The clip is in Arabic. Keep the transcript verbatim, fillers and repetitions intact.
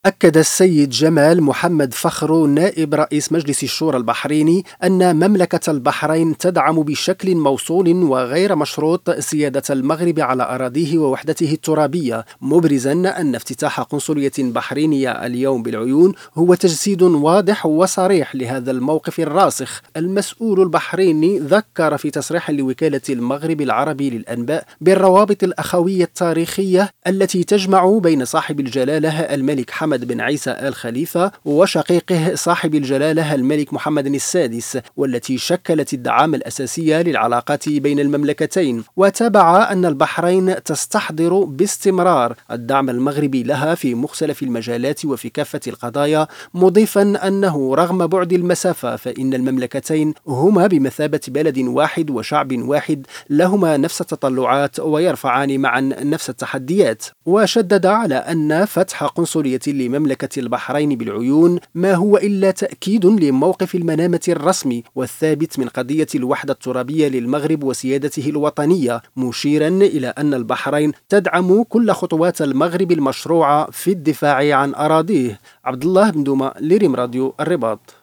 أكد السيد جمال محمد فخر نائب رئيس مجلس الشورى البحريني أن مملكة البحرين تدعم بشكل موصول وغير مشروط سيادة المغرب على أراضيه ووحدته الترابية، مبرزا أن افتتاح قنصلية بحرينية اليوم بالعيون هو تجسيد واضح وصريح لهذا الموقف الراسخ. المسؤول البحريني ذكر في تصريح لوكالة المغرب العربي للأنباء بالروابط الأخوية التاريخية التي تجمع بين صاحب الجلالة الملك حمد بن عيسى آل خليفة وشقيقه صاحب الجلالة الملك محمد السادس، والتي شكلت الدعامة الأساسية للعلاقات بين المملكتين. وتابع أن البحرين تستحضر باستمرار الدعم المغربي لها في مختلف المجالات وفي كافة القضايا، مضيفا أنه رغم بعد المسافة فإن المملكتين هما بمثابة بلد واحد وشعب واحد لهما نفس التطلعات ويرفعان معا نفس التحديات. وشدد على أن فتح قنصلية لمملكة البحرين بالعيون ما هو إلا تأكيد لموقف المنامة الرسمي والثابت من قضية الوحدة الترابية للمغرب وسيادته الوطنية، مشيرا إلى أن البحرين تدعم كل خطوات المغرب المشروعة في الدفاع عن أراضيه. عبد الله بن دومة، لريم راديو الرباط.